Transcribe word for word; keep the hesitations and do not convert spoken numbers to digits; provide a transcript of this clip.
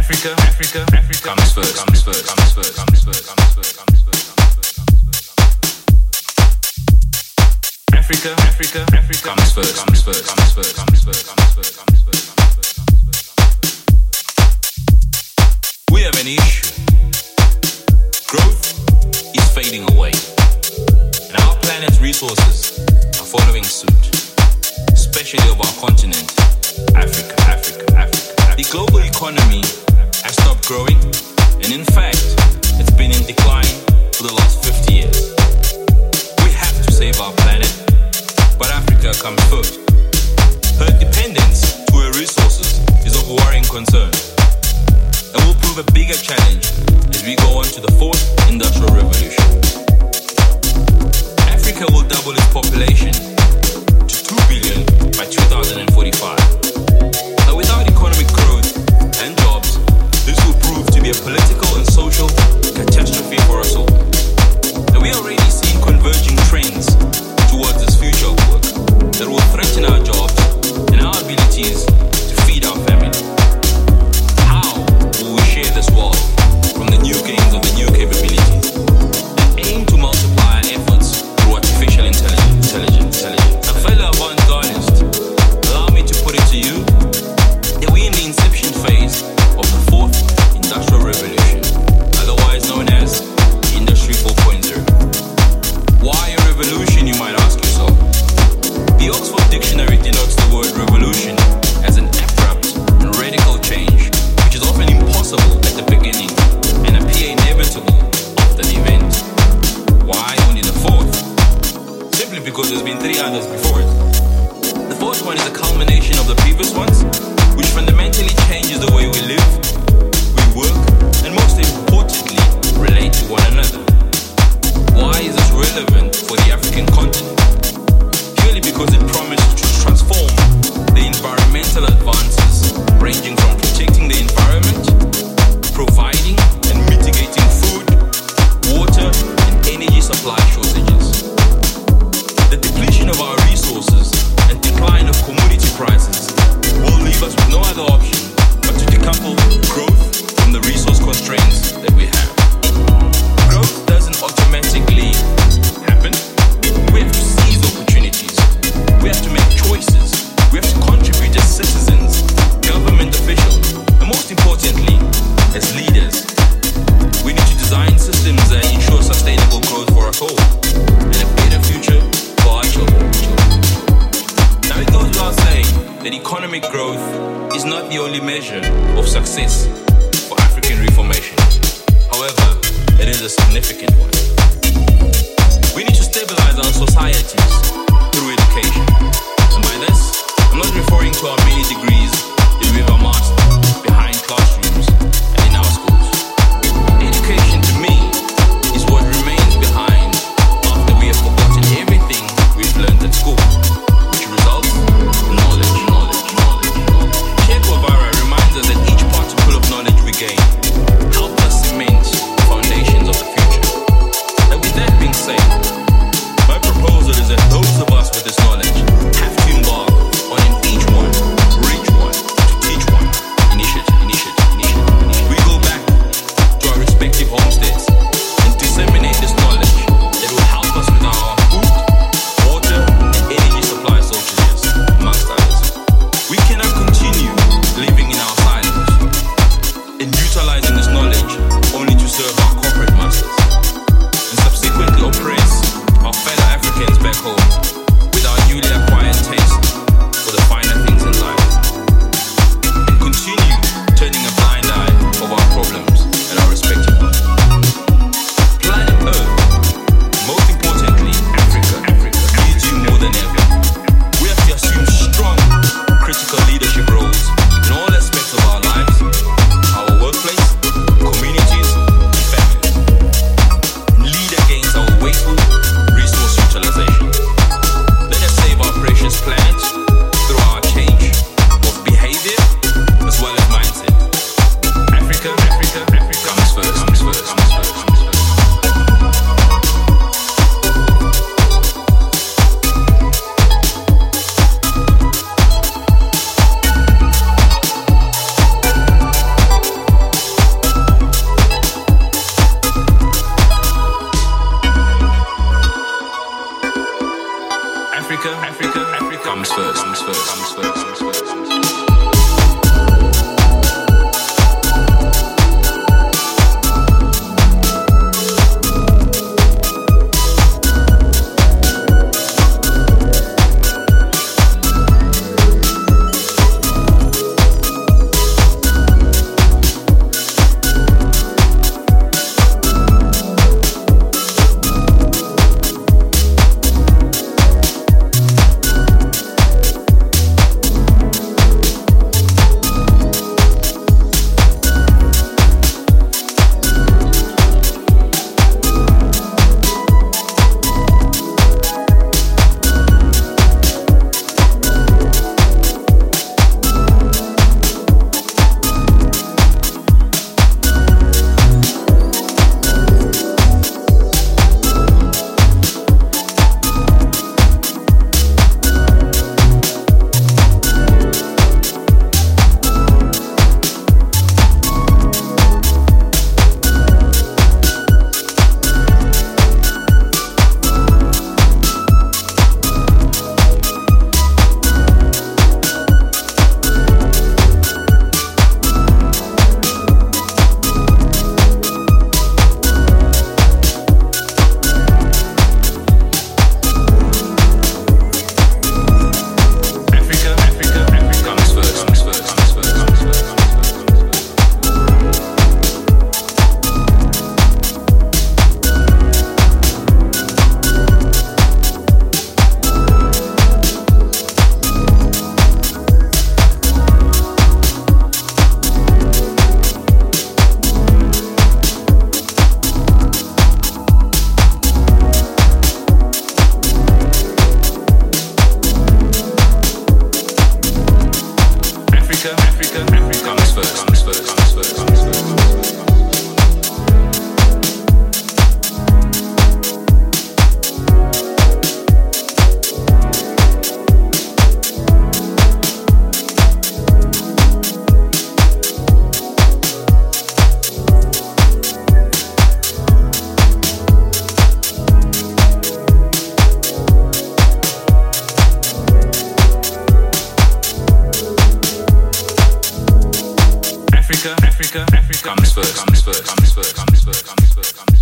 Africa, Africa, Africa comes first, comes first, comes first, comes first, comes first, comes first. Africa, Africa, Africa comes first, comes first, comes first, comes first, comes first, comes first. We have an issue. Growth is fading away, and our planet's resources are following suit, especially of our continent, Africa, Africa, Africa. The global economy has stopped growing, and in fact, it's been in decline for the last fifty years. We have to save our planet, but Africa comes first. Her dependence to her resources is of worrying concern, and will prove a bigger challenge as we go on to the fourth industrial revolution. Africa will double its population to two billion by two thousand forty-five. Now, without economic growth and jobs, this will prove to be a political and social catastrophe for us all. And we are already seeing converging trends towards this future of work that will threaten our jobs and our abilities to feed our family. How will we share this world from the new gains of the new capabilities and aim to multiply our efforts through artificial intelligence? intelligence, intelligence. A fellow avant-gardist, allow me to put it to you that we're in the inception phase of the fourth industrial revolution, otherwise known as Industry four point oh. Why a revolution, you might ask yourself? The Oxford Dictionary denotes the word revolution as an abrupt and radical change, which is often impossible at the beginning and appear inevitable after the event. Why only the fourth? Simply because there's been three others before it. The fourth one is a culmination of the previous ones, which fundamentally changes the way we live, we work, and most importantly, relate to one another. Why is this relevant for the African continent? Purely because it promises to transform the environmental advances ranging from protecting the environment, providing and mitigating food, water, and energy supply shortages. The depletion of our resources and decline of commodity prices will leave us with no other option but to decouple growth from the resource constraints that we have. Growth doesn't automatically happen. We have to seize opportunities. We have to make choices. We have to contribute as citizens, government officials, and most importantly, as leaders. We need to design systems that ensure sustainable growth for us all and a better future for our children. Now, it goes without saying that economic growth is not the only measure of success for African reformation. However, it is a significant one. We need to stabilize our societies through education. And by this, I'm not referring to our many degrees that we've amassed behind classrooms and in our schools. Education, to me, is what remains behind after we have forgotten everything we've learned at school, which results in knowledge, knowledge, knowledge, knowledge. Che Guevara reminds us that each particle of knowledge we gain helps us cement the foundations of the future. And with that being said, my proposal is that those of us with this knowledge have to embark on an each one, reach one, to teach one. first, comes first, comes first, comes first. Africa, Africa, Africa comes first, comes first, comes first, comes first, comes first, comes first.